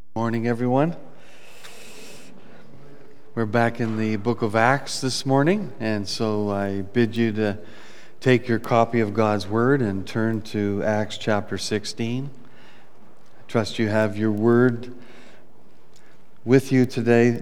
Morning, everyone. We're back in the book of Acts this morning, and so I bid you to take your copy of God's Word and turn to Acts chapter 16. I trust you have your Word with you today.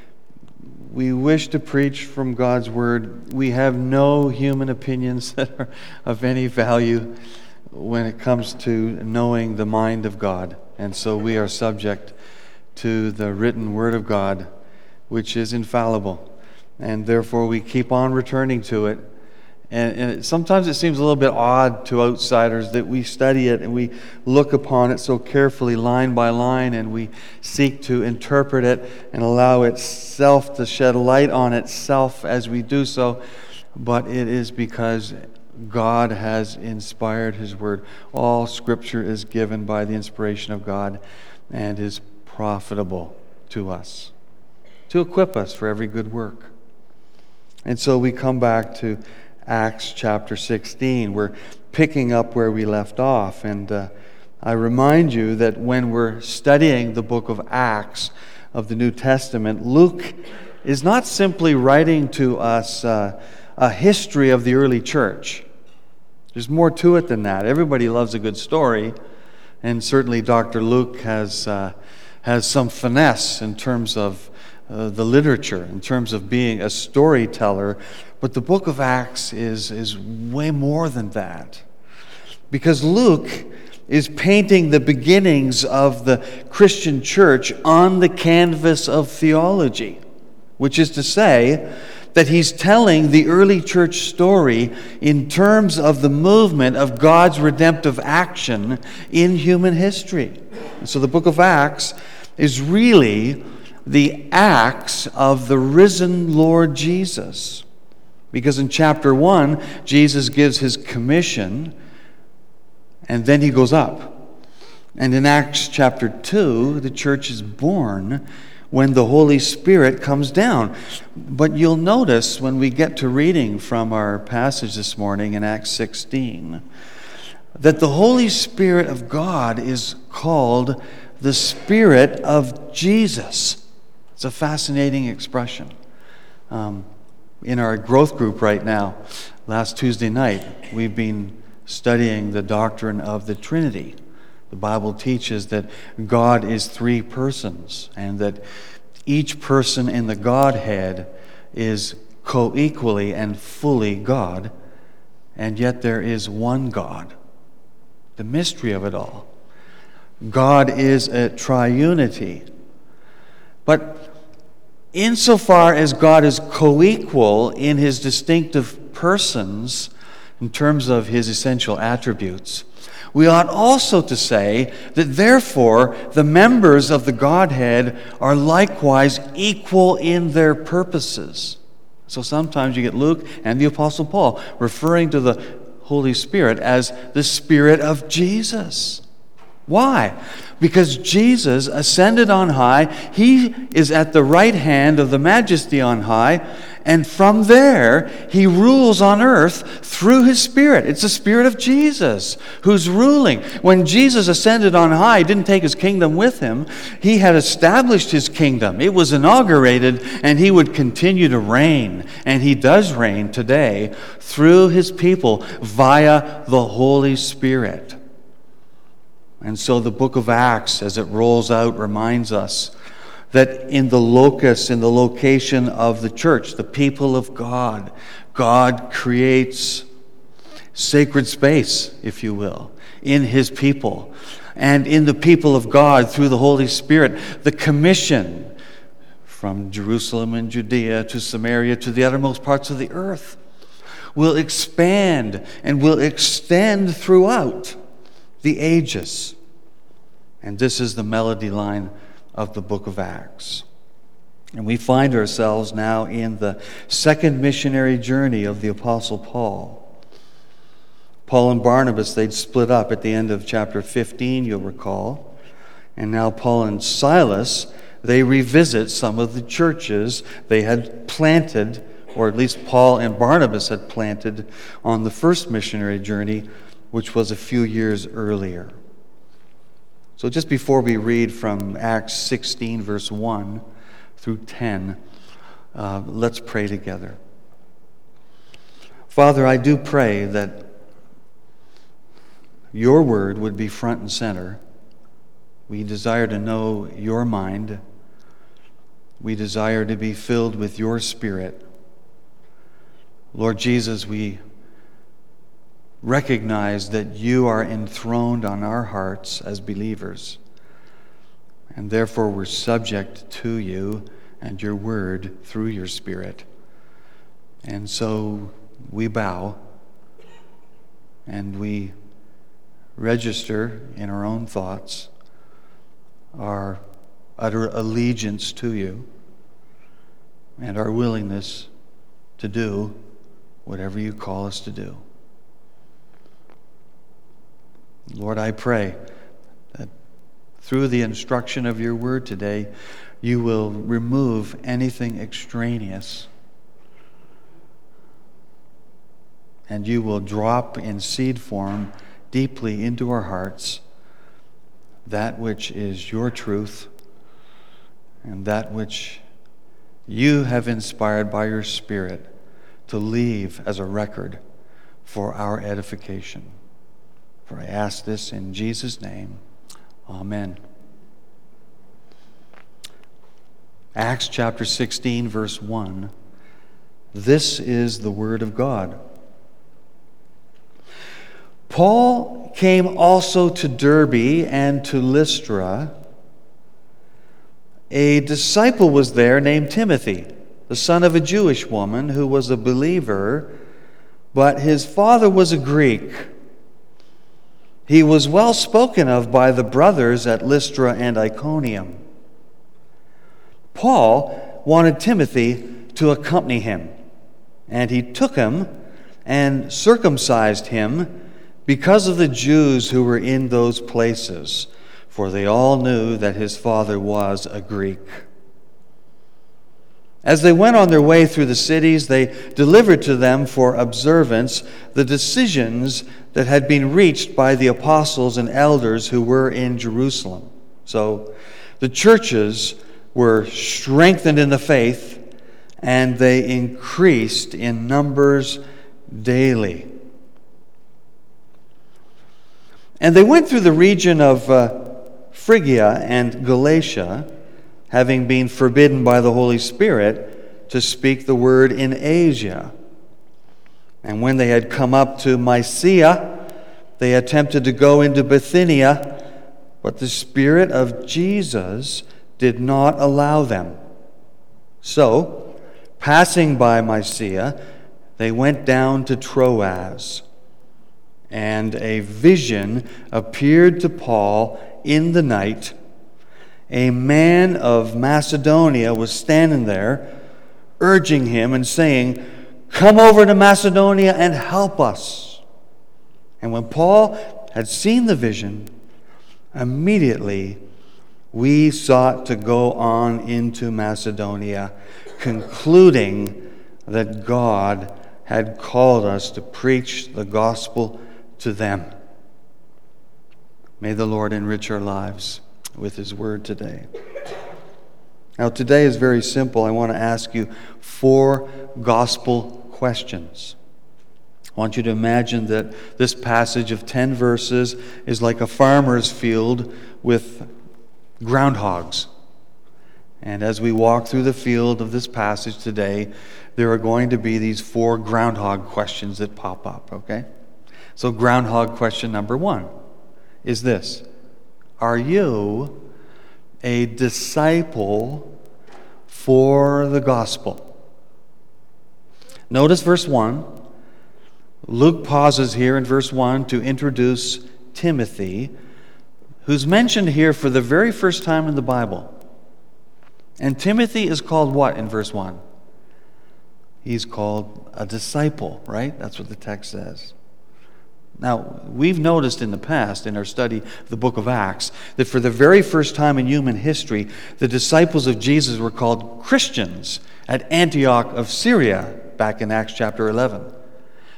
We wish to preach from God's Word. We have no human opinions that are of any value when it comes to knowing the mind of God, and so we are subject to the written Word of God, which is infallible, and therefore we keep on returning to it. And sometimes it seems a little bit odd to outsiders that we study it and we look upon it so carefully, line by line, and we seek to interpret it and allow itself to shed light on itself as we do so. But it is because God has inspired His Word. All Scripture is given by the inspiration of God and is profitable to us, to equip us for every good work. And so we come back to Acts chapter 16. We're picking up where we left off. And I remind you that when we're studying the book of Acts of the New Testament, Luke is not simply writing to us a history of the early church. There's more to it than that. Everybody loves a good story, and certainly Dr. Luke has some finesse in terms of the literature, in terms of being a storyteller. But the book of Acts is way more than that. Because Luke is painting the beginnings of the Christian church on the canvas of theology, which is to say that he's telling the early church story in terms of the movement of God's redemptive action in human history. And so the book of Acts is really the acts of the risen Lord Jesus. Because in chapter 1, Jesus gives his commission, and then he goes up. And in Acts chapter 2, the church is born when the Holy Spirit comes down. But you'll notice when we get to reading from our passage this morning in Acts 16, that the Holy Spirit of God is called the Spirit of Jesus. It's a fascinating expression. In our growth group right now, last Tuesday night, we've been studying the doctrine of the Trinity. The Bible teaches that God is three persons, and that each person in the Godhead is co-equally and fully God, and yet there is one God. The mystery of it all. God is a triunity. But insofar as God is co-equal in his distinctive persons, in terms of his essential attributes, we ought also to say that therefore the members of the Godhead are likewise equal in their purposes. So sometimes you get Luke and the Apostle Paul referring to the Holy Spirit as the Spirit of Jesus. Why? Because Jesus ascended on high. He is at the right hand of the Majesty on high, and from there he rules on earth through his Spirit. It's the Spirit of Jesus who's ruling. When Jesus ascended on high, he didn't take his kingdom with him. He had established his kingdom. It was inaugurated, and he would continue to reign. And he does reign today through his people via the Holy Spirit. And so the book of Acts, as it rolls out, reminds us that in the locus, in the location of the church, the people of God, God creates sacred space, if you will, in his people. And in the people of God, through the Holy Spirit, the commission from Jerusalem and Judea to Samaria to the uttermost parts of the earth will expand and will extend throughout the ages. And this is the melody line of the book of Acts. And we find ourselves now in the second missionary journey of the Apostle Paul. Paul and Barnabas, they'd split up at the end of chapter 15, you'll recall. And now Paul and Silas, they revisit some of the churches they had planted, or at least Paul and Barnabas had planted on the first missionary journey, which was a few years earlier. So just before we read from Acts 16, verse 1 through 10, let's pray together. Father, I do pray that your word would be front and center. We desire to know your mind. We desire to be filled with your Spirit. Lord Jesus, we recognize that you are enthroned on our hearts as believers, and therefore we're subject to you and your word through your Spirit. And so we bow and we register in our own thoughts our utter allegiance to you and our willingness to do whatever you call us to do. Lord, I pray that through the instruction of your word today, you will remove anything extraneous, and you will drop in seed form deeply into our hearts that which is your truth and that which you have inspired by your Spirit to leave as a record for our edification. For I ask this in Jesus' name. Amen. Acts chapter 16, verse 1. This is the word of God. Paul came also to Derbe and to Lystra. A disciple was there named Timothy, the son of a Jewish woman who was a believer, but his father was a Greek. He was well spoken of by the brothers at Lystra and Iconium. Paul wanted Timothy to accompany him, and he took him and circumcised him because of the Jews who were in those places, for they all knew that his father was a Greek. As they went on their way through the cities, they delivered to them for observance the decisions that had been reached by the apostles and elders who were in Jerusalem. So the churches were strengthened in the faith, and they increased in numbers daily. And they went through the region of Phrygia and Galatia, having been forbidden by the Holy Spirit to speak the word in Asia. And when they had come up to Mysia, they attempted to go into Bithynia, but the Spirit of Jesus did not allow them. So, passing by Mysia, they went down to Troas. And a vision appeared to Paul in the night. A man of Macedonia was standing there, urging him and saying, "Come over to Macedonia and help us." And when Paul had seen the vision, immediately we sought to go on into Macedonia, concluding that God had called us to preach the gospel to them. May the Lord enrich our lives with his word today. Now, today is very simple. I want to ask you 4 gospel questions. I want you to imagine that this passage of 10 verses is like a farmer's field with groundhogs. And as we walk through the field of this passage today, there are going to be these 4 groundhog questions that pop up, okay? So groundhog question number 1 is this: are you a disciple for the gospel? Notice verse 1. Luke pauses here in verse 1 to introduce Timothy, who's mentioned here for the very first time in the Bible. And Timothy is called what in verse 1? He's called a disciple, right? That's what the text says. Now, we've noticed in the past, in our study of the book of Acts, that for the very first time in human history, the disciples of Jesus were called Christians at Antioch of Syria, back in Acts chapter 11.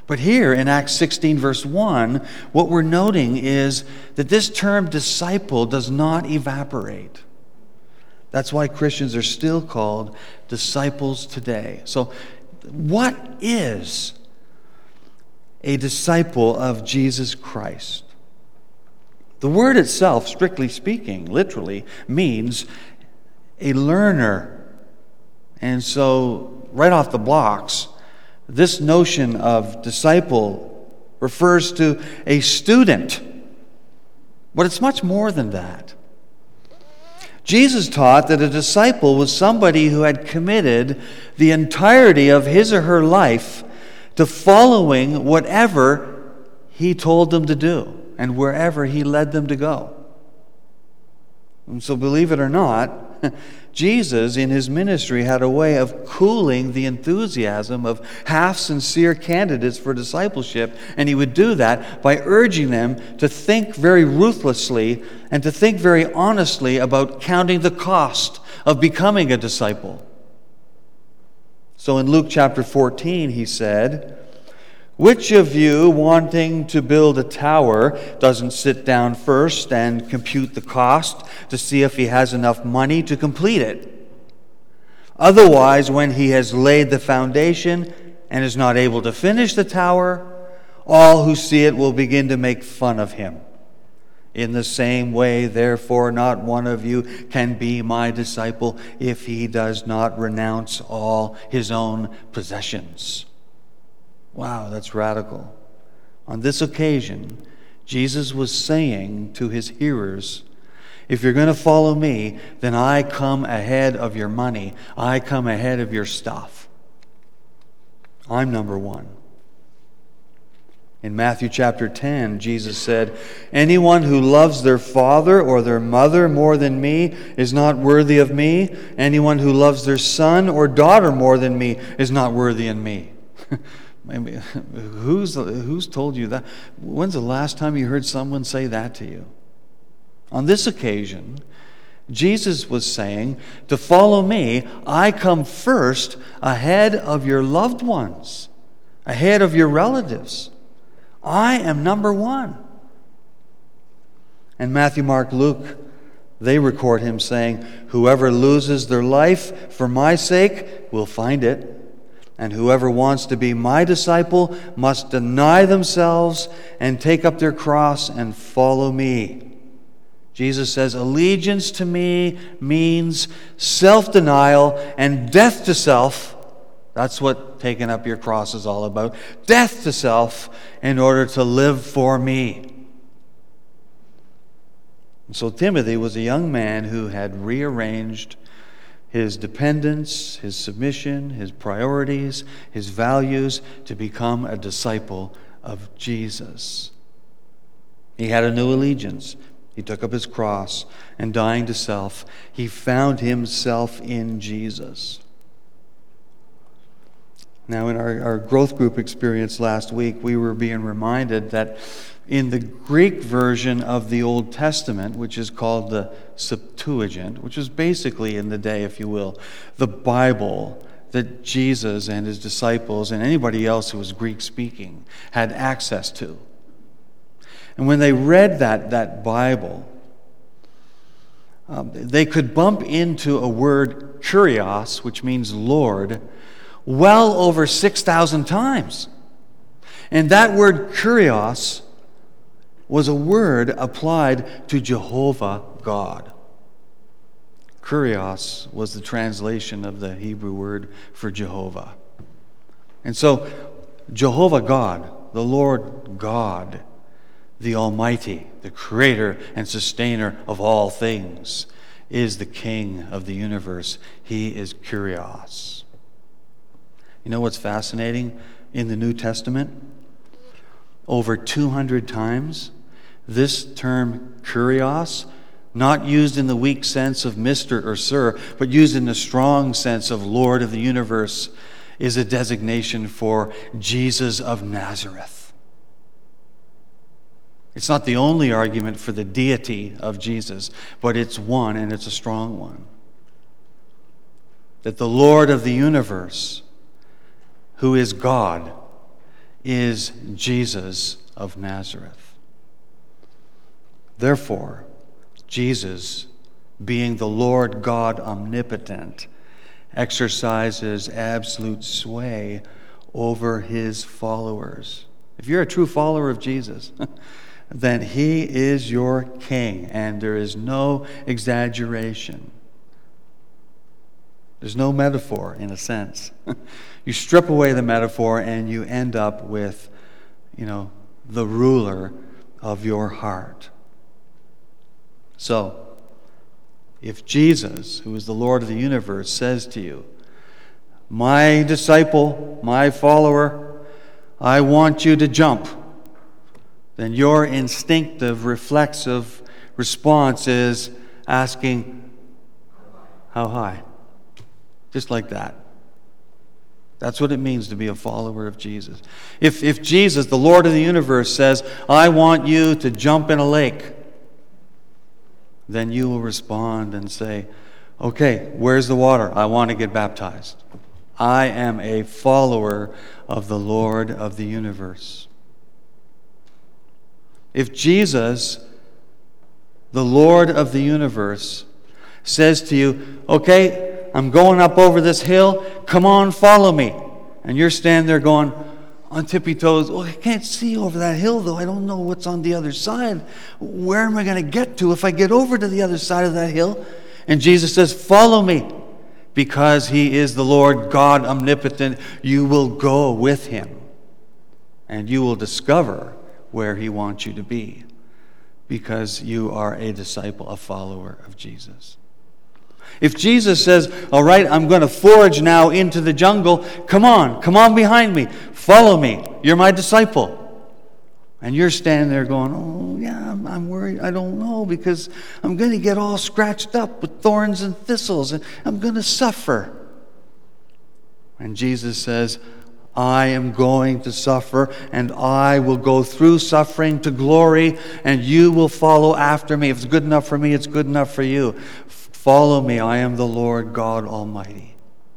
But here in Acts 16, verse 1, what we're noting is that this term disciple does not evaporate. That's why Christians are still called disciples today. So, what is a disciple of Jesus Christ? The word itself, strictly speaking, literally, means a learner. And so, right off the blocks, this notion of disciple refers to a student. But it's much more than that. Jesus taught that a disciple was somebody who had committed the entirety of his or her life to following whatever he told them to do and wherever he led them to go. And so, believe it or not, Jesus in his ministry had a way of cooling the enthusiasm of half-sincere candidates for discipleship, and he would do that by urging them to think very ruthlessly and to think very honestly about counting the cost of becoming a disciple. So in Luke chapter 14, he said, "Which of you, wanting to build a tower, doesn't sit down first and compute the cost to see if he has enough money to complete it? Otherwise, when he has laid the foundation and is not able to finish the tower, all who see it will begin to make fun of him. In the same way, therefore, not one of you can be my disciple if he does not renounce all his own possessions." Wow, that's radical. On this occasion, Jesus was saying to his hearers, if you're going to follow me, then I come ahead of your money. I come ahead of your stuff. I'm number one. In Matthew chapter 10, Jesus said, "Anyone who loves their father or their mother more than me is not worthy of me. Anyone who loves their son or daughter more than me is not worthy of me." Who's told you that? When's the last time you heard someone say that to you? On this occasion, Jesus was saying, to follow me, I come first ahead of your loved ones, ahead of your relatives. I am number one. And Matthew, Mark, Luke, they record him saying, "Whoever loses their life for my sake will find it. And whoever wants to be my disciple must deny themselves and take up their cross and follow me." Jesus says allegiance to me means self-denial and death to self. That's what taking up your cross is all about. Death to self in order to live for me. And so Timothy was a young man who had rearranged his dependence, his submission, his priorities, his values to become a disciple of Jesus. He had a new allegiance. He took up his cross, and dying to self, he found himself in Jesus. Now, in our growth group experience last week, we were being reminded that in the Greek version of the Old Testament, which is called the Septuagint, which was basically in the day, if you will, the Bible that Jesus and his disciples and anybody else who was Greek-speaking had access to. And when they read that Bible, they could bump into a word, kurios, which means Lord, well over 6,000 times. And that word kurios was a word applied to Jehovah God. Kurios was the translation of the Hebrew word for Jehovah. And so, Jehovah God, the Lord God, the Almighty, the Creator and Sustainer of all things, is the King of the universe. He is Kurios. You know what's fascinating? In the New Testament, over 200 times, this term kurios, not used in the weak sense of Mr. or Sir, but used in the strong sense of Lord of the universe, is a designation for Jesus of Nazareth. It's not the only argument for the deity of Jesus, but it's one, and it's a strong one. That the Lord of the universe, who is God, is Jesus of Nazareth. Therefore, Jesus, being the Lord God omnipotent, exercises absolute sway over his followers. If you're a true follower of Jesus, then he is your king, and there is no exaggeration. There's no metaphor, in a sense. You strip away the metaphor and you end up with, the ruler of your heart. So, if Jesus, who is the Lord of the universe, says to you, my disciple, my follower, I want you to jump, then your instinctive, reflexive response is asking, how high? Just like that. That's what it means to be a follower of Jesus. If Jesus, the Lord of the universe, says, I want you to jump in a lake, then you will respond and say, okay, where's the water? I want to get baptized. I am a follower of the Lord of the universe. If Jesus, the Lord of the universe, says to you, okay, I'm going up over this hill, come on, follow me. And you're standing there going on tippy toes, I can't see over that hill though, I don't know what's on the other side. Where am I going to get to if I get over to the other side of that hill? And Jesus says, follow me. Because he is the Lord God omnipotent, you will go with him. And you will discover where he wants you to be. Because you are a disciple, a follower of Jesus. If Jesus says, all right, I'm going to forge now into the jungle, come on behind me, follow me, you're my disciple. And you're standing there going, oh yeah, I'm worried, I don't know, because I'm going to get all scratched up with thorns and thistles, and I'm going to suffer. And Jesus says, I am going to suffer, and I will go through suffering to glory, and you will follow after me. If it's good enough for me, it's good enough for you. Follow me, I am the Lord God Almighty.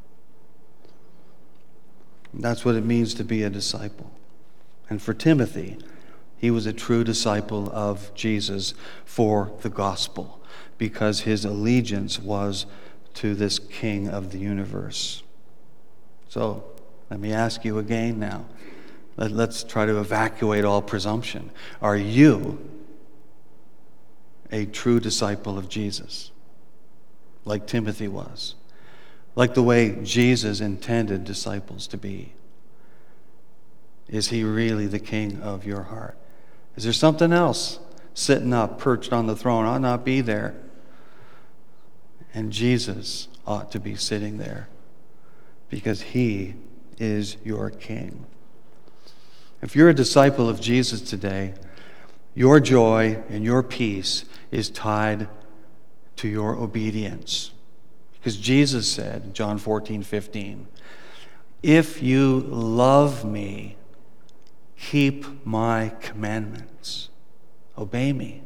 And that's what it means to be a disciple. And for Timothy, he was a true disciple of Jesus for the gospel, because his allegiance was to this King of the universe. So, let me ask you again now. Let's try to evacuate all presumption. Are you a true disciple of Jesus? Like Timothy was. Like the way Jesus intended disciples to be. Is he really the king of your heart? Is there something else sitting up, perched on the throne? Ought not be there. And Jesus ought to be sitting there, because he is your king. If you're a disciple of Jesus today, your joy and your peace is tied to your obedience. Because Jesus said in John 14:15, if you love me, keep my commandments. Obey me.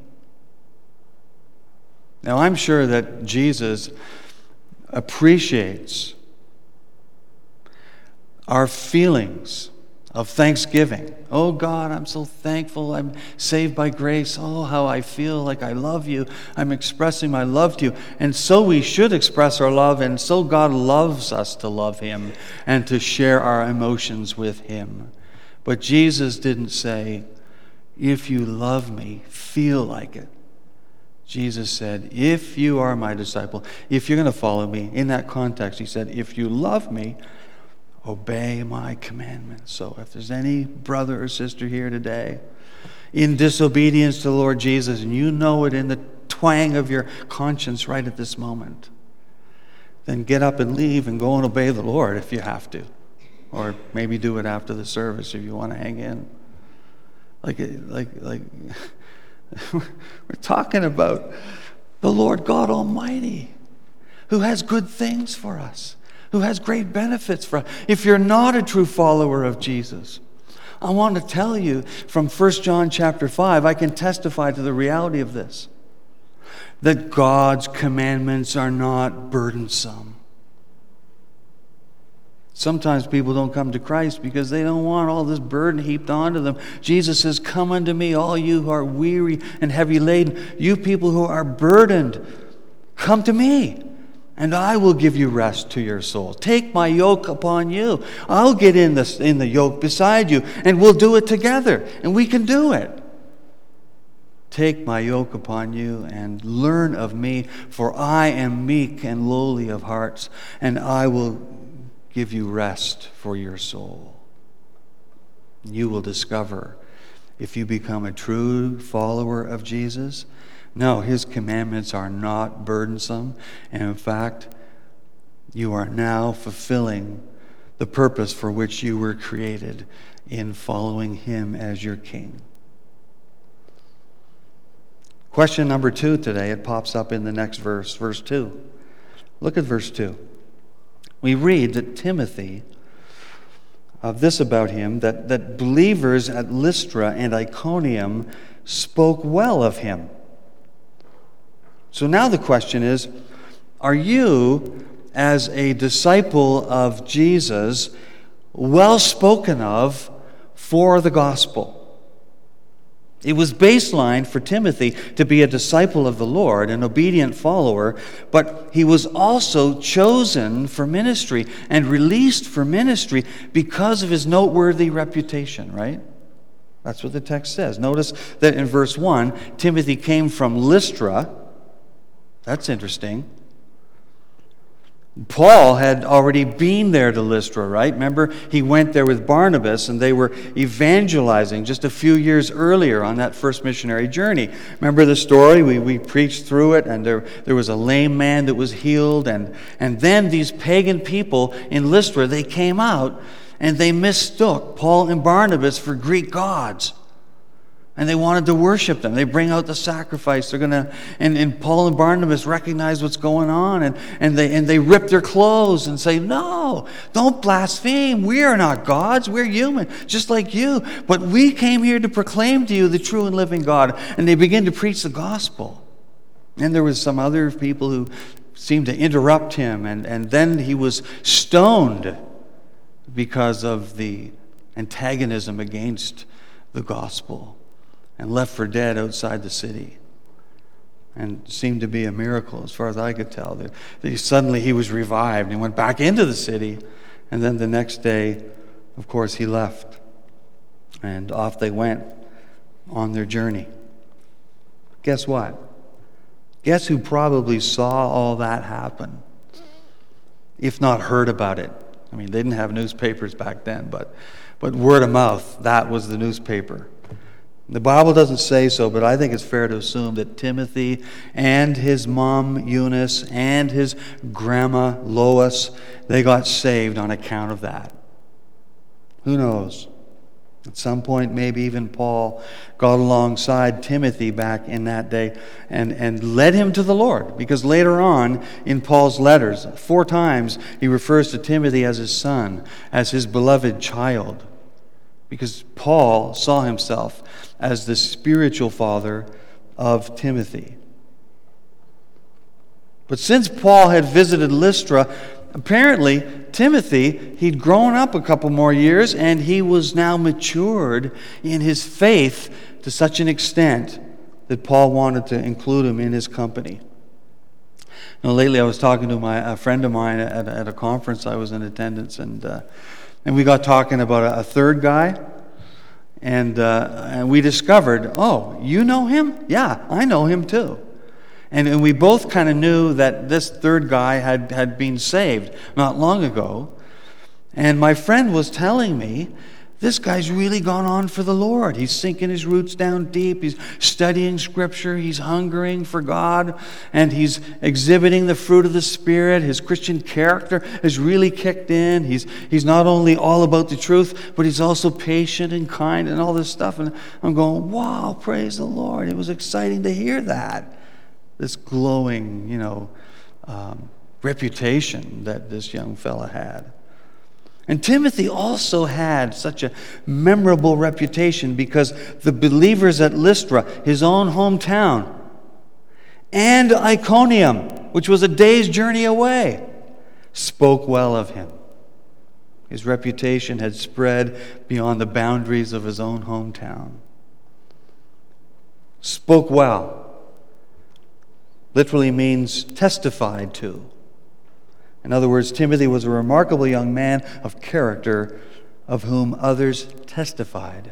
Now, I'm sure that Jesus appreciates our feelings of thanksgiving. Oh God, I'm so thankful. I'm saved by grace. Oh, how I feel like I love you. I'm expressing my love to you. And so we should express our love, and so God loves us to love him and to share our emotions with him. But Jesus didn't say, if you love me, feel like it. Jesus said, if you are my disciple, if you're going to follow me, in that context, he said, if you love me, obey my commandments. So if there's any brother or sister here today in disobedience to the Lord Jesus, and you know it in the twang of your conscience right at this moment, then get up and leave and go and obey the Lord if you have to. Or maybe do it after the service if you want to hang in. Like we're talking about the Lord God Almighty, who has good things for us, who has great benefits for us. If you're not a true follower of Jesus, I want to tell you from 1 John chapter 5, I can testify to the reality of this, that God's commandments are not burdensome. Sometimes people don't come to Christ because they don't want all this burden heaped onto them. Jesus says, "Come unto me, all you who are weary and heavy laden, you people who are burdened, come to me, and I will give you rest to your soul. Take my yoke upon you. I'll get in the yoke beside you, and we'll do it together, and we can do it. Take my yoke upon you and learn of me, for I am meek and lowly of hearts, and I will give you rest for your soul." You will discover, if you become a true follower of Jesus, no, his commandments are not burdensome. And in fact, you are now fulfilling the purpose for which you were created in following him as your king. Question number 2 today, it pops up in the next verse, verse 2. Look at verse 2. We read that Timothy, of this about him, that believers at Lystra and Iconium spoke well of him. So now the question is, are you, as a disciple of Jesus, well spoken of for the gospel? It was baseline for Timothy to be a disciple of the Lord, an obedient follower, but he was also chosen for ministry and released for ministry because of his noteworthy reputation, right? That's what the text says. Notice that in verse 1, Timothy came from Lystra. That's interesting. Paul had already been there to Lystra, right? Remember, he went there with Barnabas, and they were evangelizing just a few years earlier on that first missionary journey. Remember the story? We preached through it, and there was a lame man that was healed, and then these pagan people in Lystra, they came out, and they mistook Paul and Barnabas for Greek gods. And they wanted to worship them. They bring out the sacrifice. They're gonna, and Paul and Barnabas recognize what's going on, and they rip their clothes and say, "No, don't blaspheme. We are not gods. We're human, just like you. But we came here to proclaim to you the true and living God." And they begin to preach the gospel. And there was some other people who seemed to interrupt him, and then he was stoned because of the antagonism against the gospel, and left for dead outside the city. And it seemed to be a miracle, as far as I could tell, that suddenly he was revived and went back into the city. And then the next day, of course, he left. And off they went on their journey. Guess what? Guess who probably saw all that happen, if not heard about it? I mean, they didn't have newspapers back then, but word of mouth, that was the newspaper. The Bible doesn't say so, but I think it's fair to assume that Timothy and his mom Eunice and his grandma Lois, they got saved on account of that. Who knows? At some point, maybe even Paul got alongside Timothy back in that day and led him to the Lord. Because later on in Paul's letters, 4 times he refers to Timothy as his son, as his beloved child. Because Paul saw himself as the spiritual father of Timothy. But since Paul had visited Lystra, apparently Timothy, he'd grown up a couple more years, and he was now matured in his faith to such an extent that Paul wanted to include him in his company. Now, lately I was talking to a friend of mine at a conference I was in attendance, and we got talking about a third guy. And we discovered, oh, you know him? Yeah, I know him too. And we both kind of knew that this third guy had been saved not long ago. And my friend was telling me, this guy's really gone on for the Lord. He's sinking his roots down deep. He's studying Scripture. He's hungering for God. And he's exhibiting the fruit of the Spirit. His Christian character has really kicked in. He's not only all about the truth, but he's also patient and kind and all this stuff. And I'm going, wow, praise the Lord. It was exciting to hear that. This glowing, reputation that this young fella had. And Timothy also had such a memorable reputation because the believers at Lystra, his own hometown, and Iconium, which was a day's journey away, spoke well of him. His reputation had spread beyond the boundaries of his own hometown. Spoke well literally means testified to. In other words, Timothy was a remarkable young man of character of whom others testified.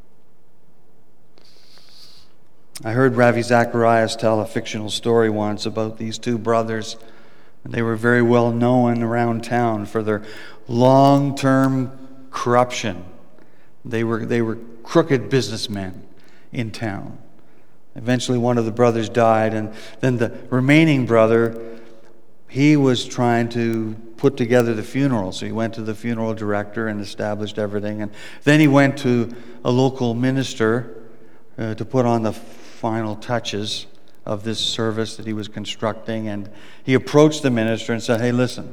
I heard Ravi Zacharias tell a fictional story once about these two brothers. They were very well known around town for their long-term corruption. They were crooked businessmen in town. Eventually one of the brothers died, and then the remaining brother, he was trying to put together the funeral. So he went to the funeral director and established everything. And then he went to a local minister to put on the final touches of this service that he was constructing. And he approached the minister and said, "Hey, listen,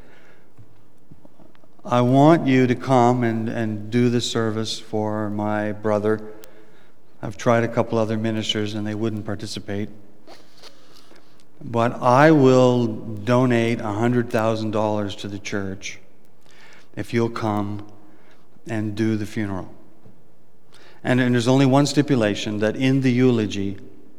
I want you to come and do the service for my brother. I've tried a couple other ministers and they wouldn't participate. But I will donate $100,000 to the church if you'll come and do the funeral. And there's only one stipulation, that in the eulogy,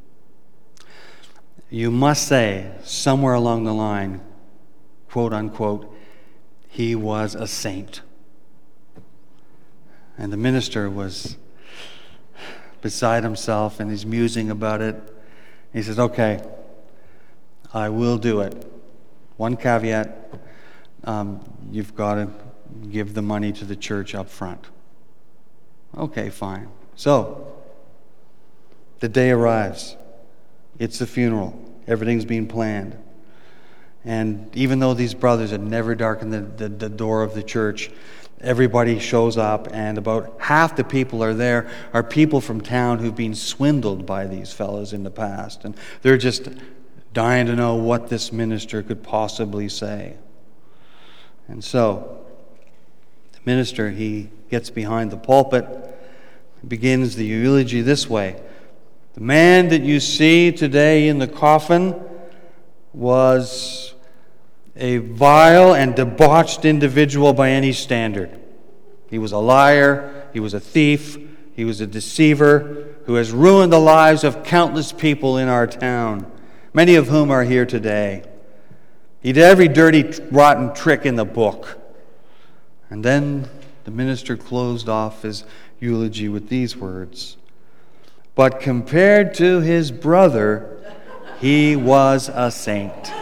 you must say somewhere along the line, quote unquote, he was a saint." And the minister was beside himself and he's musing about it. He says, "Okay, I will do it. One caveat, you've got to give the money to the church up front." Okay, fine. So, the day arrives. It's the funeral. Everything's being planned. And even though these brothers had never darkened the door of the church, everybody shows up, and about half the people are people from town who've been swindled by these fellows in the past. And they're just dying to know what this minister could possibly say. And so, the minister, he gets behind the pulpit, begins the eulogy this way: "The man that you see today in the coffin was a vile and debauched individual by any standard. He was a liar, he was a thief, he was a deceiver who has ruined the lives of countless people in our town, many of whom are here today. He did every dirty, rotten trick in the book." And then the minister closed off his eulogy with these words: "But compared to his brother, he was a saint."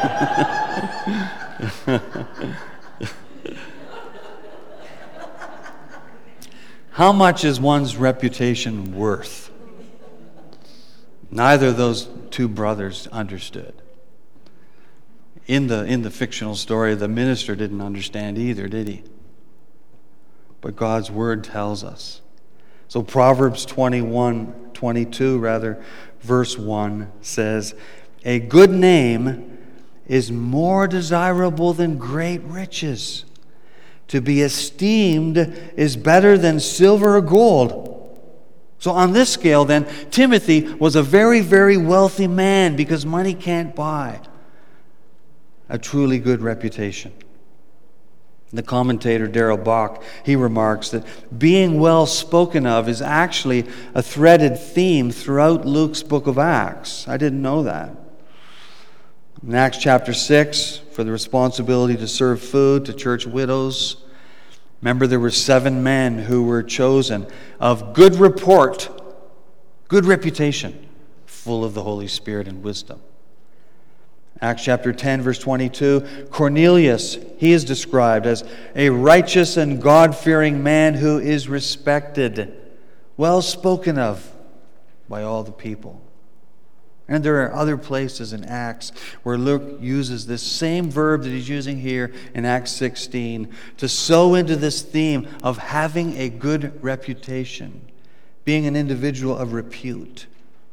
How much is one's reputation worth? Neither of those two brothers understood. In the fictional story, the minister didn't understand either, did he? But God's word tells us. So Proverbs 22, verse 1 says, "A good name is more desirable than great riches. To be esteemed is better than silver or gold." So on this scale then, Timothy was a very, very wealthy man, because money can't buy a truly good reputation. The commentator Darrell Bock, he remarks that being well spoken of is actually a threaded theme throughout Luke's book of Acts. I didn't know that. In Acts chapter 6, for the responsibility to serve food to church widows, remember there were 7 men who were chosen of good report, good reputation, full of the Holy Spirit and wisdom. Acts chapter 10, verse 22, Cornelius, he is described as a righteous and God-fearing man who is respected, well spoken of by all the people. And there are other places in Acts where Luke uses this same verb that he's using here in Acts 16 to sow into this theme of having a good reputation, being an individual of repute.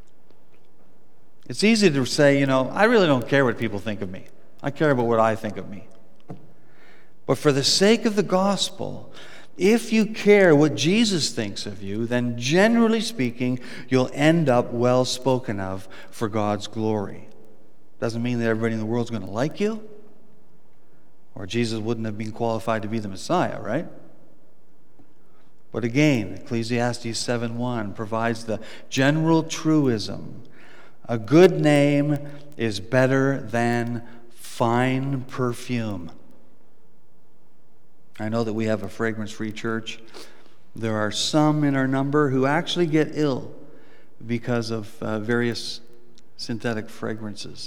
It's easy to say, I really don't care what people think of me. I care about what I think of me. But for the sake of the gospel, if you care what Jesus thinks of you, then generally speaking, you'll end up well spoken of for God's glory. Doesn't mean that everybody in the world is going to like you, or Jesus wouldn't have been qualified to be the Messiah, right? But again, Ecclesiastes 7:1 provides the general truism. A good name is better than fine perfume. I know that we have a fragrance-free church. There are some in our number who actually get ill because of various synthetic fragrances.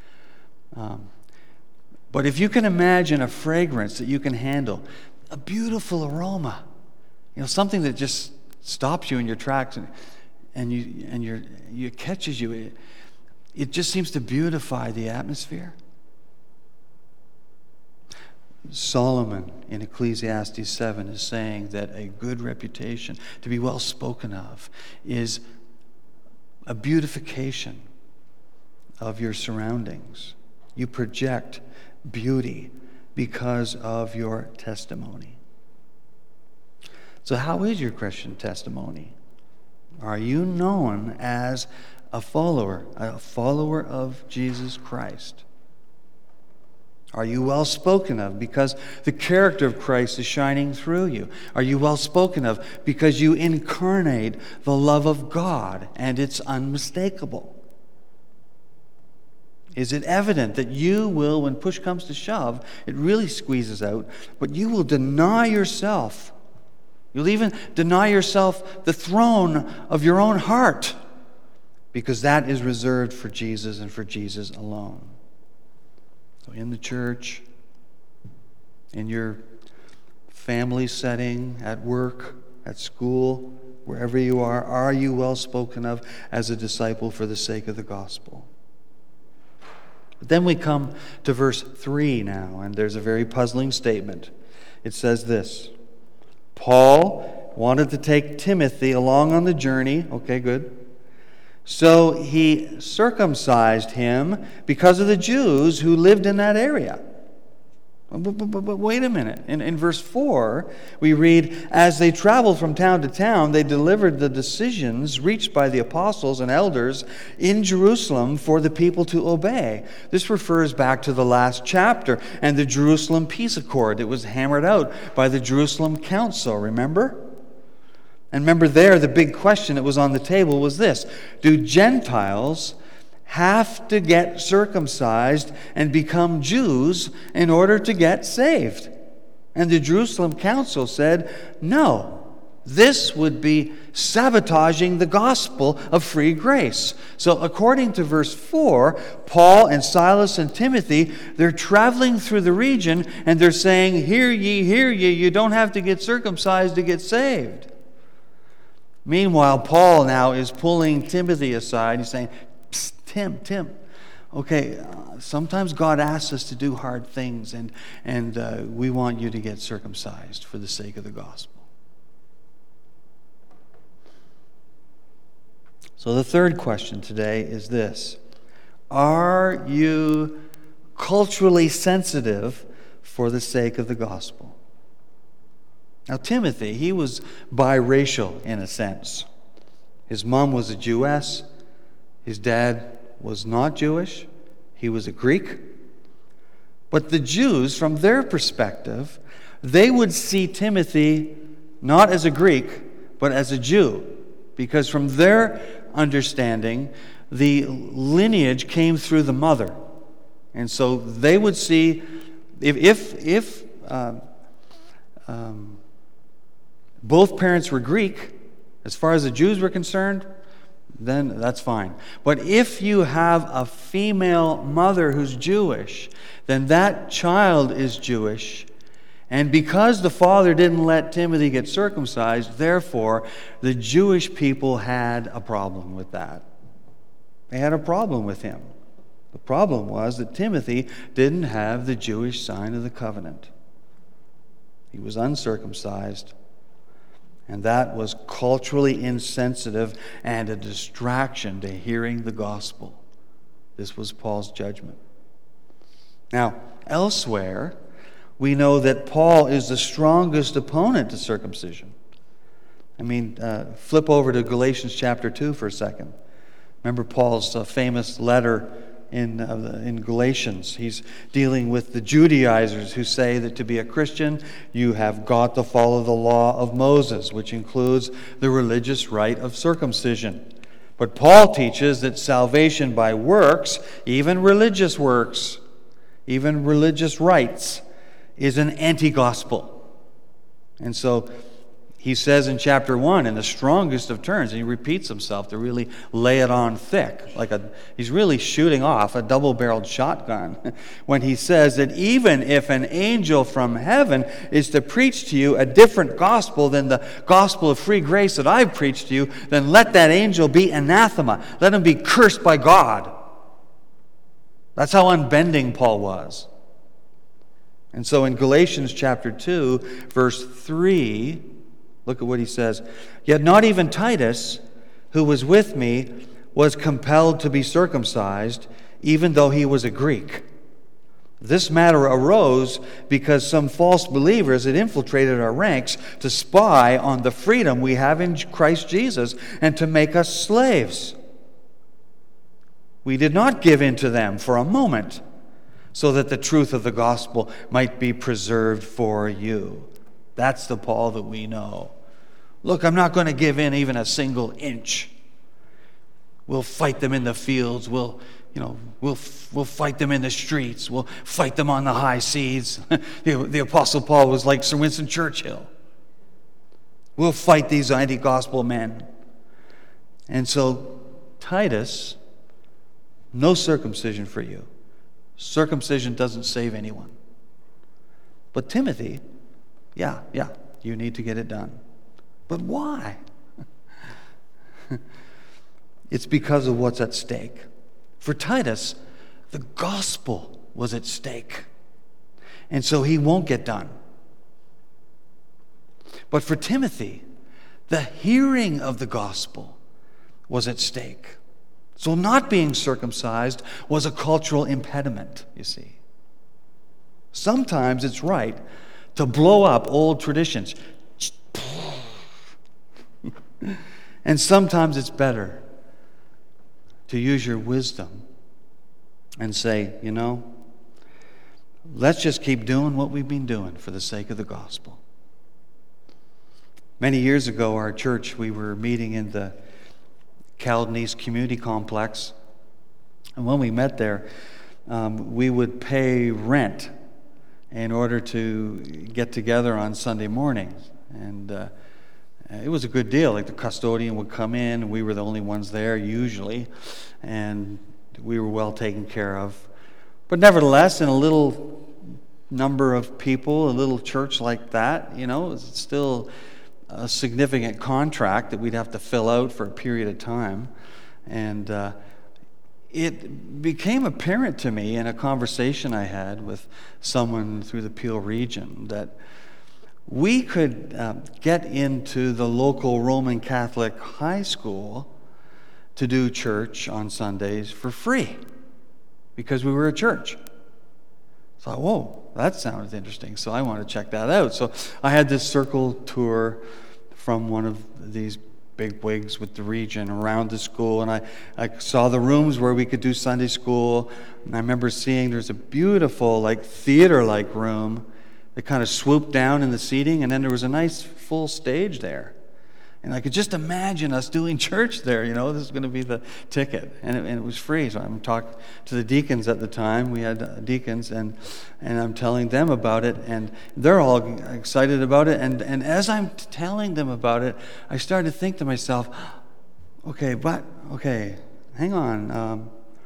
But if you can imagine a fragrance that you can handle, a beautiful aroma, something that just stops you in your tracks and it catches you, it just seems to beautify the atmosphere. Solomon in Ecclesiastes 7 is saying that a good reputation, to be well spoken of, is a beautification of your surroundings. You project beauty because of your testimony. So how is your Christian testimony? Are you known as a follower of Jesus Christ? Are you well spoken of because the character of Christ is shining through you? Are you well spoken of because you incarnate the love of God and it's unmistakable? Is it evident that you will, when push comes to shove, it really squeezes out, but you will deny yourself? You'll even deny yourself the throne of your own heart because that is reserved for Jesus and for Jesus alone. So in the church, in your family setting, at work, at school, wherever you are you well spoken of as a disciple for the sake of the gospel? But then we come to verse 3 now, and there's a very puzzling statement. It says this: Paul wanted to take Timothy along on the journey. Okay, good. So he circumcised him because of the Jews who lived in that area. But wait a minute. In verse 4, we read, as they traveled from town to town, they delivered the decisions reached by the apostles and elders in Jerusalem for the people to obey. This refers back to the last chapter and the Jerusalem Peace Accord. It was hammered out by the Jerusalem Council, remember? And remember there, the big question that was on the table was this: do Gentiles have to get circumcised and become Jews in order to get saved? And the Jerusalem Council said, no, this would be sabotaging the gospel of free grace. So according to verse 4, Paul and Silas and Timothy, they're traveling through the region and they're saying, hear ye, you don't have to get circumcised to get saved. Meanwhile, Paul now is pulling Timothy aside. He's saying, Psst, Tim, okay, sometimes God asks us to do hard things, and we want you to get circumcised for the sake of the gospel. So the third question today is this: are you culturally sensitive for the sake of the gospel? Now, Timothy, he was biracial in a sense. His mom was a Jewess. His dad was not Jewish. He was a Greek. But the Jews, from their perspective, they would see Timothy not as a Greek, but as a Jew. Because from their understanding, the lineage came through the mother. And so they would see, if both parents were Greek, as far as the Jews were concerned, then that's fine. But if you have a female mother who's Jewish, then that child is Jewish. And because the father didn't let Timothy get circumcised, therefore, the Jewish people had a problem with that. They had a problem with him. The problem was that Timothy didn't have the Jewish sign of the covenant. He was uncircumcised. And that was culturally insensitive and a distraction to hearing the gospel. This was Paul's judgment. Now, elsewhere, we know that Paul is the strongest opponent to circumcision. Flip over to Galatians chapter 2 for a second. Remember Paul's famous letter in Galatians. He's dealing with the Judaizers who say that to be a Christian, you have got to follow the law of Moses, which includes the religious rite of circumcision. But Paul teaches that salvation by works, even religious works, even religious rites, is an anti-gospel. And so he says in chapter 1, in the strongest of terms, and he repeats himself to really lay it on thick, he's really shooting off a double-barreled shotgun, when he says that even if an angel from heaven is to preach to you a different gospel than the gospel of free grace that I've preached to you, then let that angel be anathema. Let him be cursed by God. That's how unbending Paul was. And so in Galatians chapter 2, verse 3, look at what he says. Yet not even Titus, who was with me, was compelled to be circumcised, even though he was a Greek. This matter arose because some false believers had infiltrated our ranks to spy on the freedom we have in Christ Jesus and to make us slaves. We did not give in to them for a moment, so that the truth of the gospel might be preserved for you. That's the Paul that we know. Look, I'm not going to give in even a single inch. We'll fight them in the fields. We'll fight them in the streets. We'll fight them on the high seas. The Apostle Paul was like Sir Winston Churchill. We'll fight these anti-gospel men. And so, Titus, no circumcision for you. Circumcision doesn't save anyone. But Timothy, yeah, you need to get it done. But why? It's because of what's at stake. For Titus, the gospel was at stake. And so he won't get done. But for Timothy, the hearing of the gospel was at stake. So not being circumcised was a cultural impediment, you see. Sometimes it's right to blow up old traditions. And sometimes it's better to use your wisdom and say, let's just keep doing what we've been doing for the sake of the gospel. Many years ago, our church, we were meeting in the Caledon East Community Complex. And when we met there, we would pay rent in order to get together on Sunday mornings. And it was a good deal. Like the custodian would come in, and we were the only ones there usually, and we were well taken care of. But nevertheless, in a little number of people, a little church like that, it's still a significant contract that we'd have to fill out for a period of time. And it became apparent to me in a conversation I had with someone through the Peel region that we could get into the local Roman Catholic high school to do church on Sundays for free because we were a church. So I thought, whoa, that sounded interesting. So I wanted to check that out. So I had this circle tour from one of these big wigs with the region around the school, and I saw the rooms where we could do Sunday school. And I remember seeing there's a beautiful theater-like room that kind of swooped down in the seating, and then there was a nice full stage there. And I could just imagine us doing church there, this is going to be the ticket. And it was free. So I'm talking to the deacons at the time. We had deacons, and I'm telling them about it, and they're all excited about it. And as I'm telling them about it, I started to think to myself, okay, hang on.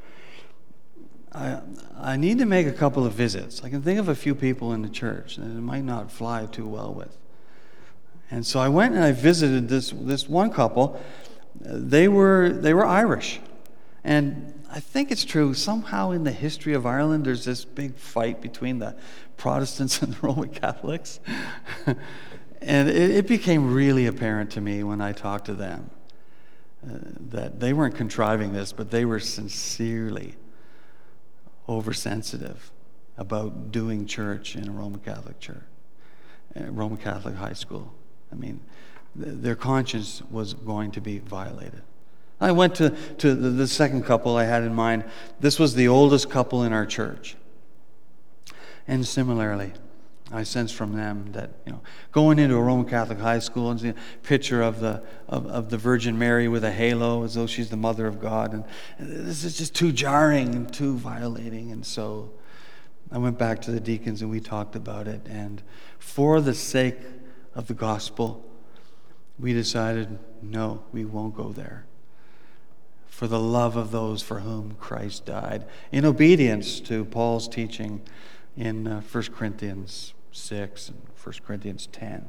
I need to make a couple of visits. I can think of a few people in the church that it might not fly too well with. And so I went and I visited this one couple. They were Irish. And I think it's true, somehow in the history of Ireland, there's this big fight between the Protestants and the Roman Catholics. And it became really apparent to me when I talked to them that they weren't contriving this, but they were sincerely oversensitive about doing church in a Roman Catholic church, a Roman Catholic high school. I mean, their conscience was going to be violated. I went to the second couple I had in mind. This was the oldest couple in our church. And similarly, I sensed from them that, going into a Roman Catholic high school and seeing a picture of the Virgin Mary with a halo as though she's the Mother of God, and this is just too jarring and too violating. And so I went back to the deacons and we talked about it. And for the sake of the gospel, we decided, no, we won't go there. For the love of those for whom Christ died, in obedience to Paul's teaching in 1 Corinthians 6 and 1 Corinthians 10.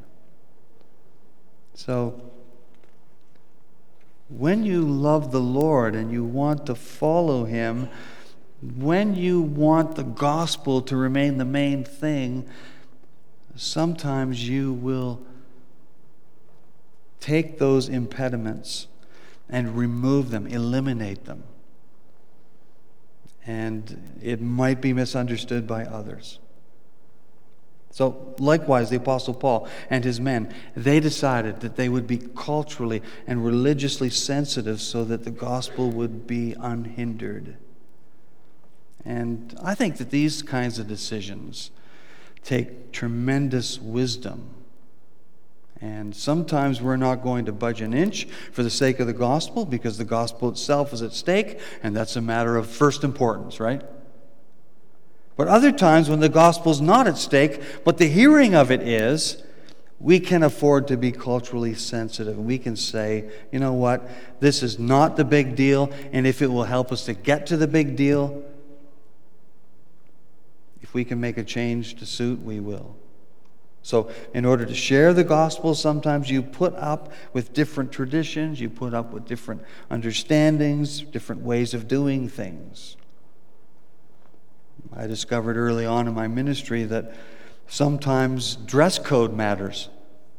So, when you love the Lord and you want to follow Him, when you want the gospel to remain the main thing, sometimes you will take those impediments and remove them, eliminate them. And it might be misunderstood by others. So likewise, the Apostle Paul and his men, they decided that they would be culturally and religiously sensitive so that the gospel would be unhindered. And I think that these kinds of decisions take tremendous wisdom. And sometimes we're not going to budge an inch for the sake of the gospel because the gospel itself is at stake, and that's a matter of first importance, right? But other times when the gospel's not at stake, but the hearing of it is, we can afford to be culturally sensitive. We can say, you know what, this is not the big deal, and if it will help us to get to the big deal, if we can make a change to suit, we will. So in order to share the gospel, sometimes you put up with different traditions, you put up with different understandings, different ways of doing things. I discovered early on in my ministry that sometimes dress code matters.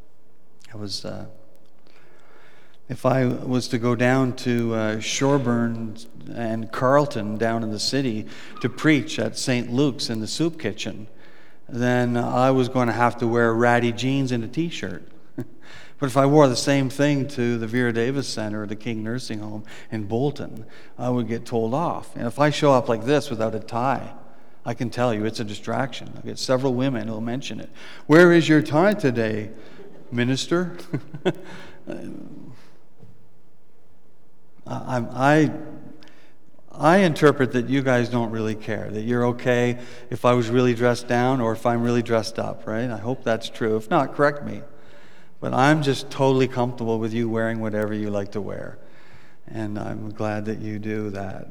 If I was to go down to Shoreburn and Carlton down in the city to preach at St. Luke's in the soup kitchen, then I was going to have to wear ratty jeans and a t-shirt. But if I wore the same thing to the Vera Davis Center or the King Nursing Home in Bolton, I would get told off. And if I show up like this without a tie, I can tell you it's a distraction. I'll get several women who will mention it. Where is your tie today, minister? I interpret that you guys don't really care, that you're okay if I was really dressed down or if I'm really dressed up, right? I hope that's true. If not, correct me. But I'm just totally comfortable with you wearing whatever you like to wear. And I'm glad that you do that.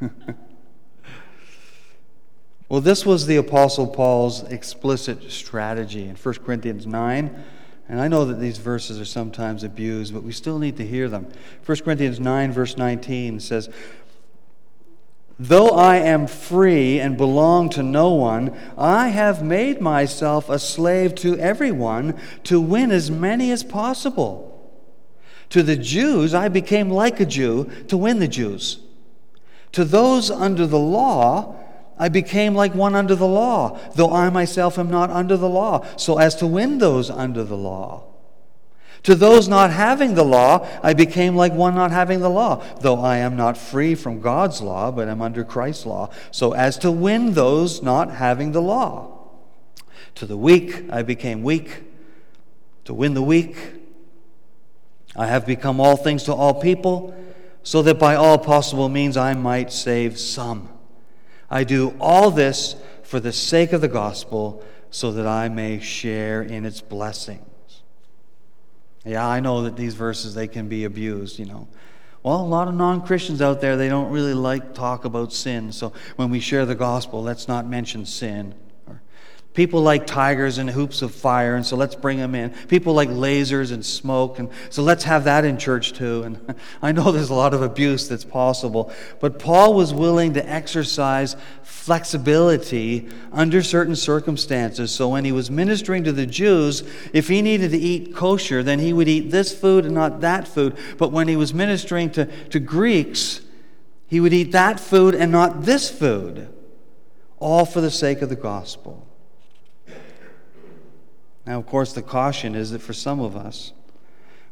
Well, this was the Apostle Paul's explicit strategy in 1 Corinthians 9. And I know that these verses are sometimes abused, but we still need to hear them. 1 Corinthians 9, verse 19 says, "Though I am free and belong to no one, I have made myself a slave to everyone to win as many as possible. To the Jews I became like a Jew to win the Jews. To those under the law I became like one under the law, though I myself am not under the law, so as to win those under the law. To those not having the law, I became like one not having the law, though I am not free from God's law, but am under Christ's law, so as to win those not having the law. To the weak, I became weak, to win the weak. I have become all things to all people, so that by all possible means I might save some. I do all this for the sake of the gospel, so that I may share in its blessings." Yeah, I know that these verses, they can be abused, Well, a lot of non-Christians out there, they don't really like talk about sin. So when we share the gospel, let's not mention sin. Or people like tigers and hoops of fire, and so let's bring them in. People like lasers and smoke, and so let's have that in church too. And I know there's a lot of abuse that's possible, but Paul was willing to exercise flexibility under certain circumstances. So when he was ministering to the Jews, if he needed to eat kosher, then he would eat this food and not that food. But when he was ministering to Greeks, he would eat that food and not this food, all for the sake of the gospel. Now, of course, the caution is that for some of us,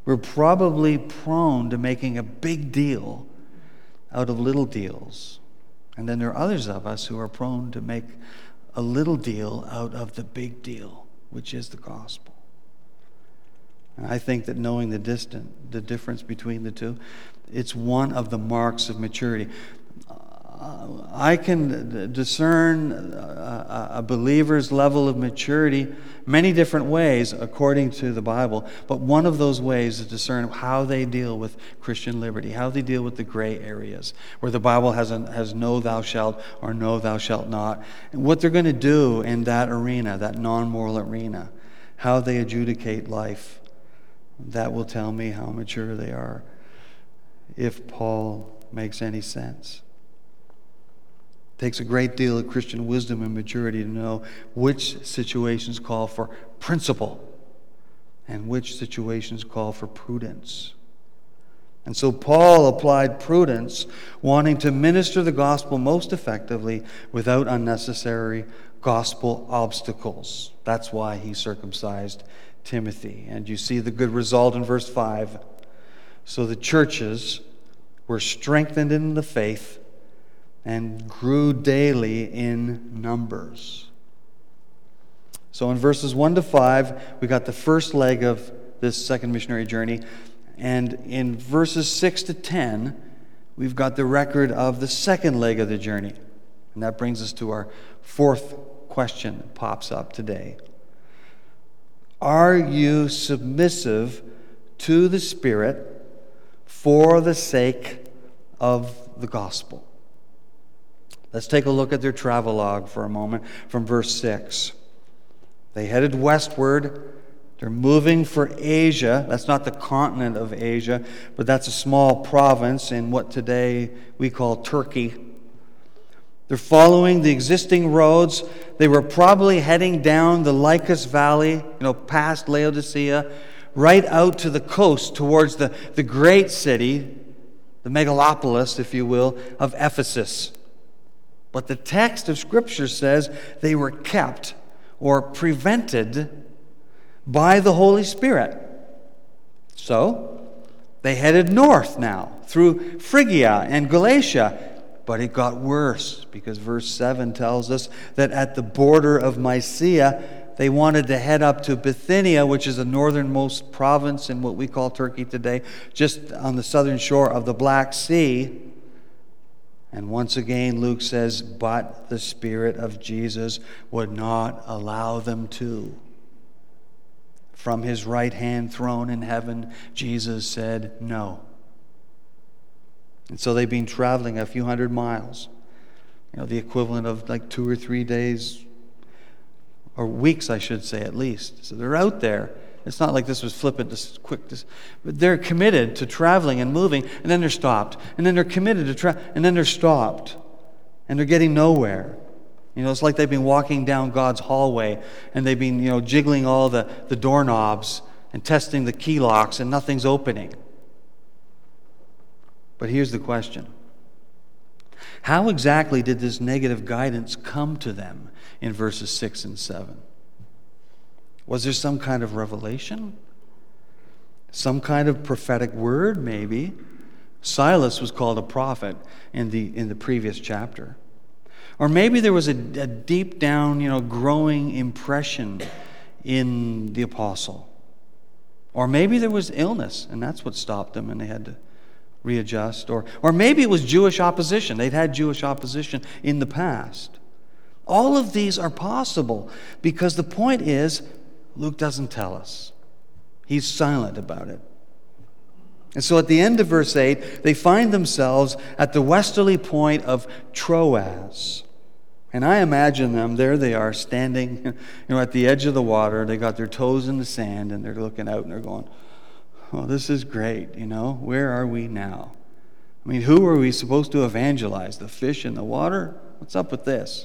We're probably prone to making a big deal out of little deals. And then there are others of us who are prone to make a little deal out of the big deal, which is the gospel. And I think that knowing the difference between the two, it's one of the marks of maturity. I can discern a believer's level of maturity many different ways according to the Bible, but one of those ways is to discern how they deal with Christian liberty, how they deal with the gray areas where the Bible has no thou shalt or no thou shalt not, and what they're going to do in that arena, that non-moral arena, how they adjudicate life. That will tell me how mature they are, if Paul makes any sense. It takes a great deal of Christian wisdom and maturity to know which situations call for principle and which situations call for prudence. And so Paul applied prudence, wanting to minister the gospel most effectively without unnecessary gospel obstacles. That's why he circumcised Timothy. And you see the good result in verse 5. So the churches were strengthened in the faith and grew daily in numbers. So in verses 1 to 5, we got the first leg of this second missionary journey. And in verses 6 to 10, we've got the record of the second leg of the journey. And that brings us to our fourth question that pops up today. Are you submissive to the Spirit for the sake of the gospel? Let's take a look at their travelogue for a moment from verse 6. They headed westward. They're moving for Asia. That's not the continent of Asia, but that's a small province in what today we call Turkey. They're following the existing roads. They were probably heading down the Lycus Valley, past Laodicea, right out to the coast towards the great city, the megalopolis, if you will, of Ephesus. But the text of Scripture says they were kept or prevented by the Holy Spirit. So they headed north now through Phrygia and Galatia. But it got worse because verse 7 tells us that at the border of Mysia, they wanted to head up to Bithynia, which is the northernmost province in what we call Turkey today, just on the southern shore of the Black Sea. And once again, Luke says, but the Spirit of Jesus would not allow them to. From his right hand throne in heaven, Jesus said no. And so they've been traveling a few hundred miles, the equivalent of like 2 or 3 days, or weeks, I should say, at least. So they're out there. It's not like this was flippant, just quick. But they're committed to traveling and moving, and then they're stopped. And then they're committed to and then they're stopped. And they're getting nowhere. It's like they've been walking down God's hallway, and they've been, jiggling all the doorknobs and testing the key locks, and nothing's opening. But here's the question. How exactly did this negative guidance come to them in verses 6 and 7? Was there some kind of revelation? Some kind of prophetic word, maybe? Silas was called a prophet in the previous chapter. Or maybe there was a deep down, growing impression in the apostle. Or maybe there was illness, and that's what stopped them, and they had to readjust. Or maybe it was Jewish opposition. They'd had Jewish opposition in the past. All of these are possible because the point is, Luke doesn't tell us. He's silent about it. And so at the end of verse 8, they find themselves at the westerly point of Troas. And I imagine them, there they are, standing at the edge of the water. They got their toes in the sand, and they're looking out, and they're going, oh, this is great, Where are we now? Who are we supposed to evangelize? The fish in the water? What's up with this?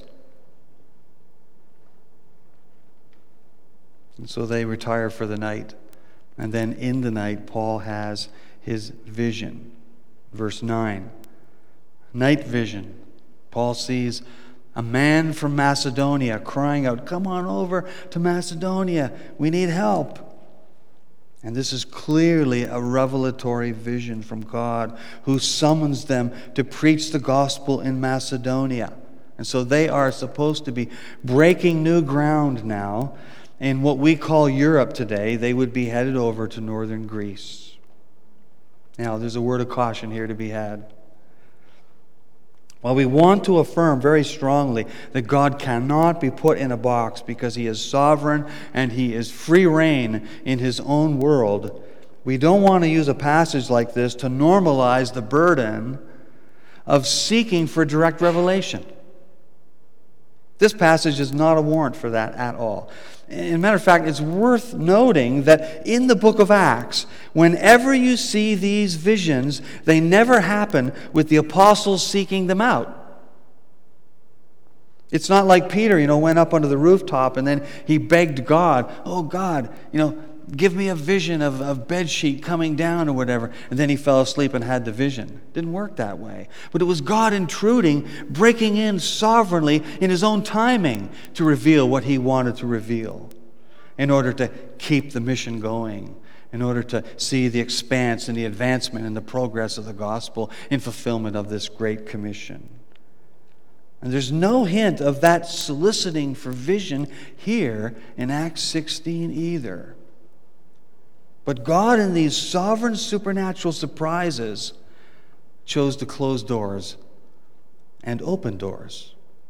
And so they retire for the night. And then in the night, Paul has his vision. Verse 9. Night vision. Paul sees a man from Macedonia crying out, come on over to Macedonia. We need help. And this is clearly a revelatory vision from God who summons them to preach the gospel in Macedonia. And so they are supposed to be breaking new ground now. In what we call Europe today, they would be headed over to northern Greece. Now, there's a word of caution here to be had. While we want to affirm very strongly that God cannot be put in a box because He is sovereign and He is free reign in His own world, we don't want to use a passage like this to normalize the burden of seeking for direct revelation. This passage is not a warrant for that at all. As a matter of fact, it's worth noting that in the book of Acts, whenever you see these visions, they never happen with the apostles seeking them out. It's not like Peter, went up onto the rooftop and then he begged God, "Oh God, give me a vision of bed sheet coming down," or whatever. And then he fell asleep and had the vision. It didn't work that way. But it was God intruding, breaking in sovereignly in His own timing to reveal what He wanted to reveal in order to keep the mission going, in order to see the expanse and the advancement and the progress of the gospel in fulfillment of this great commission. And there's no hint of that soliciting for vision here in Acts 16 either. But God, in these sovereign supernatural surprises, chose to close doors and open doors.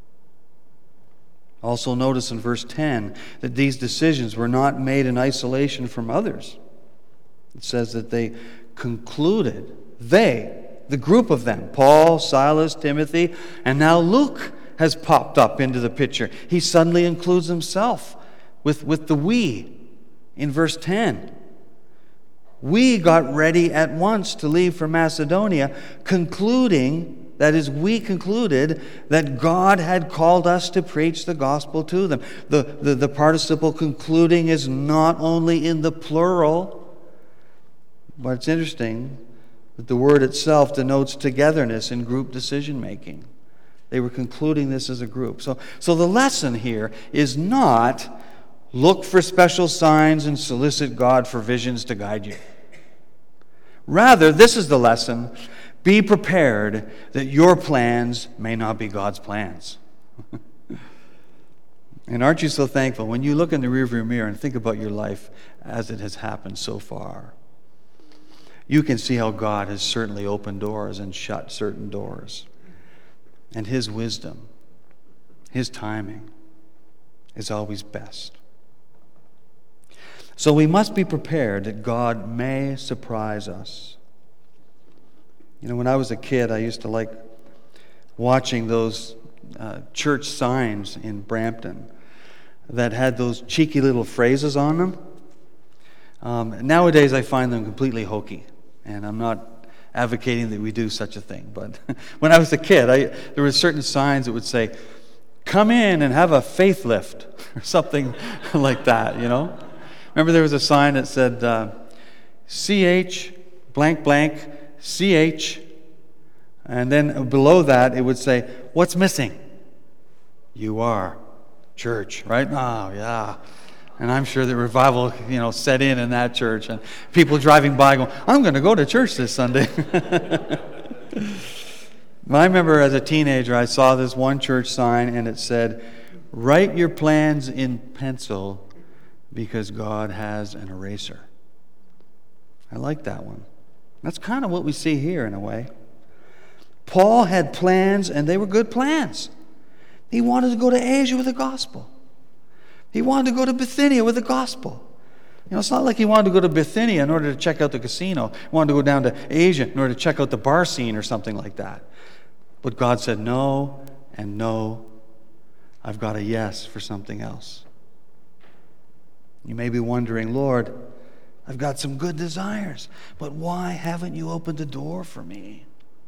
Also notice in verse 10 that these decisions were not made in isolation from others. It says that they concluded, the group of them, Paul, Silas, Timothy, and now Luke has popped up into the picture. He suddenly includes himself with the we in verse 10. We got ready at once to leave for Macedonia, concluding, that is, we concluded that God had called us to preach the gospel to them. The participle concluding is not only in the plural, but it's interesting that the word itself denotes togetherness in group decision making. They were concluding this as a group. So the lesson here is not look for special signs and solicit God for visions to guide you. Rather, this is the lesson: be prepared that your plans may not be God's plans. And aren't you so thankful when you look in the rearview mirror and think about your life as it has happened so far? You can see how God has certainly opened doors and shut certain doors. And His wisdom, His timing is always best. So we must be prepared that God may surprise us. When I was a kid, I used to like watching those church signs in Brampton that had those cheeky little phrases on them. Nowadays, I find them completely hokey, and I'm not advocating that we do such a thing. But when I was a kid, there were certain signs that would say, "Come in and have a faith lift," or something like that, Remember there was a sign that said, CH blank blank CH, and then below that it would say, "What's missing?" "You are church," right? Oh, yeah. And I'm sure the revival, set in that church, and people driving by going, "I'm going to go to church this Sunday." I remember as a teenager, I saw this one church sign, and it said, "Write your plans in pencil because God has an eraser." I like that one. That's kind of what we see here in a way. Paul had plans, and they were good plans. He wanted to go to Asia with the gospel. He wanted to go to Bithynia with the gospel. It's not like he wanted to go to Bithynia in order to check out the casino. He wanted to go down to Asia in order to check out the bar scene or something like that. But God said no and no. I've got a yes for something else. You may be wondering, "Lord, I've got some good desires, but why haven't you opened the door for me?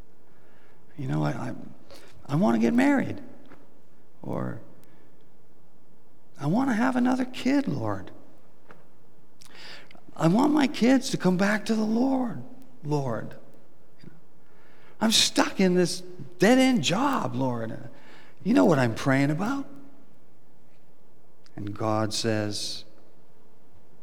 I want to get married, or I want to have another kid, Lord. I want my kids to come back to the Lord, Lord. I'm stuck in this dead-end job, Lord. You know what I'm praying about?" And God says,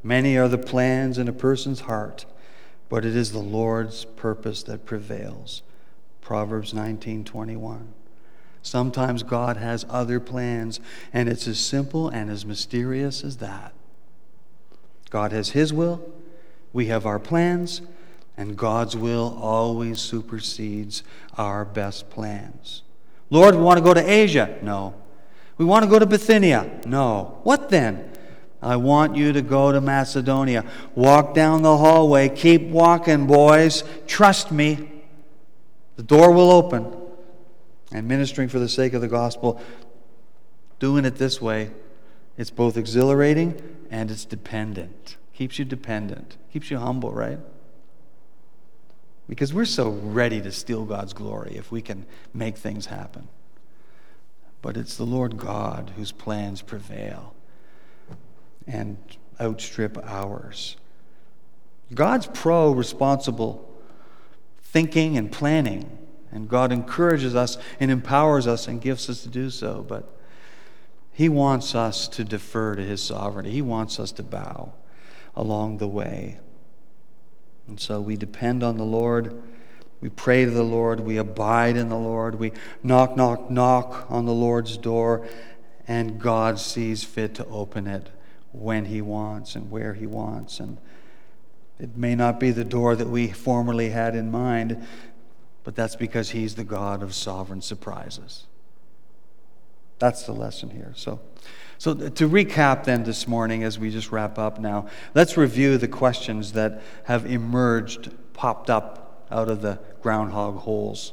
Many are the plans in a person's heart, but it is the Lord's purpose that prevails. Proverbs 19:21. Sometimes God has other plans, and it's as simple and as mysterious as that. God has His will, we have our plans, and God's will always supersedes our best plans. Lord, we want to go to Asia. No. We want to go to Bithynia. No. What then? I want you to go to Macedonia. Walk down the hallway. Keep walking, boys. Trust me. The door will open. And ministering for the sake of the gospel, doing it this way, it's both exhilarating and it's dependent. Keeps you dependent. Keeps you humble, right? Because we're so ready to steal God's glory if we can make things happen. But it's the Lord God whose plans prevail and outstrip ours. God's pro-responsible thinking and planning, and God encourages us and empowers us and gifts us to do so, but He wants us to defer to His sovereignty. He wants us to bow along the way. And so we depend on the Lord. We pray to the Lord. We abide in the Lord. We knock, knock, knock on the Lord's door, and God sees fit to open it when He wants and where He wants. And it may not be the door that we formerly had in mind, but that's because He's the God of sovereign surprises. That's the lesson here. So to recap then this morning, as we just wrap up now, let's review the questions that have emerged, popped up out of the groundhog holes.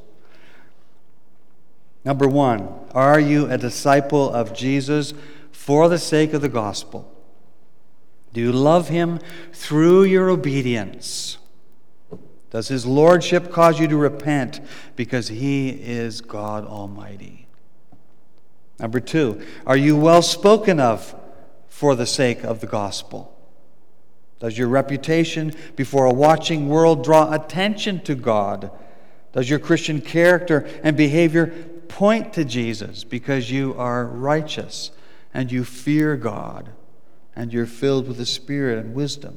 Number 1, are you a disciple of Jesus for the sake of the gospel? Do you love Him through your obedience? Does His lordship cause you to repent because He is God Almighty? Number 2, are you well spoken of for the sake of the gospel? Does your reputation before a watching world draw attention to God? Does your Christian character and behavior point to Jesus because you are righteous and you fear God and you're filled with the Spirit and wisdom?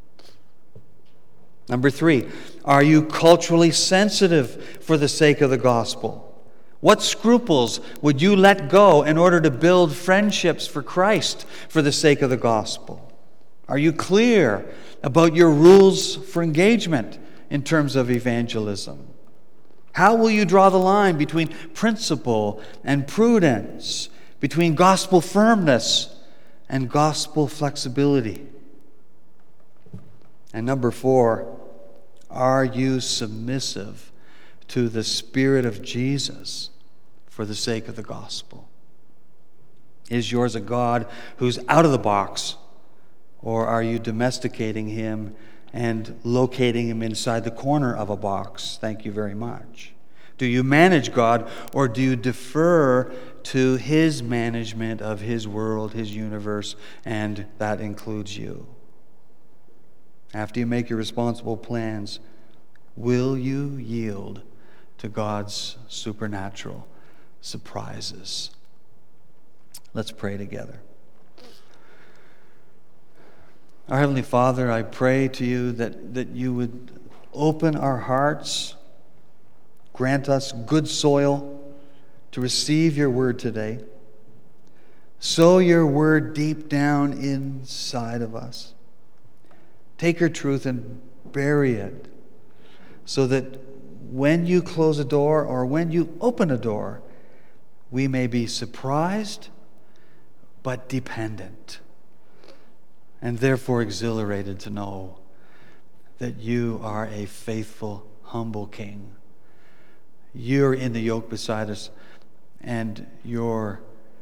Number 3, are you culturally sensitive for the sake of the gospel? What scruples would you let go in order to build friendships for Christ for the sake of the gospel? Are you clear about your rules for engagement in terms of evangelism? How will you draw the line between principle and prudence, between gospel firmness and gospel flexibility? And number 4, are you submissive to the Spirit of Jesus for the sake of the gospel? Is yours a God who's out of the box, or are you domesticating Him and locating Him inside the corner of a box? Thank you very much. Do you manage God, or do you defer to His management of His world, His universe, and that includes you? After you make your responsible plans, will you yield to God's supernatural surprises? Let's pray together. Our Heavenly Father, I pray to you that you would open our hearts, grant us good soil to receive your word today. Sow your word deep down inside of us. Take your truth and bury it so that when you close a door or when you open a door, we may be surprised but dependent, and therefore exhilarated to know that you are a faithful, humble King. You're in the yoke beside us, and your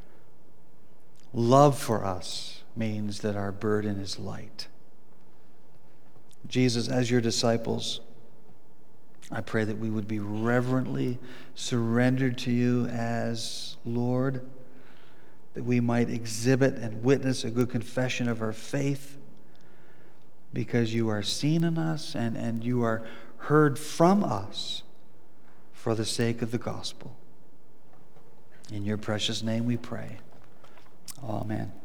love for us means that our burden is light. Jesus, as your disciples, I pray that we would be reverently surrendered to you as Lord, that we might exhibit and witness a good confession of our faith, because you are seen in us and you are heard from us for the sake of the gospel. In your precious name we pray. Amen.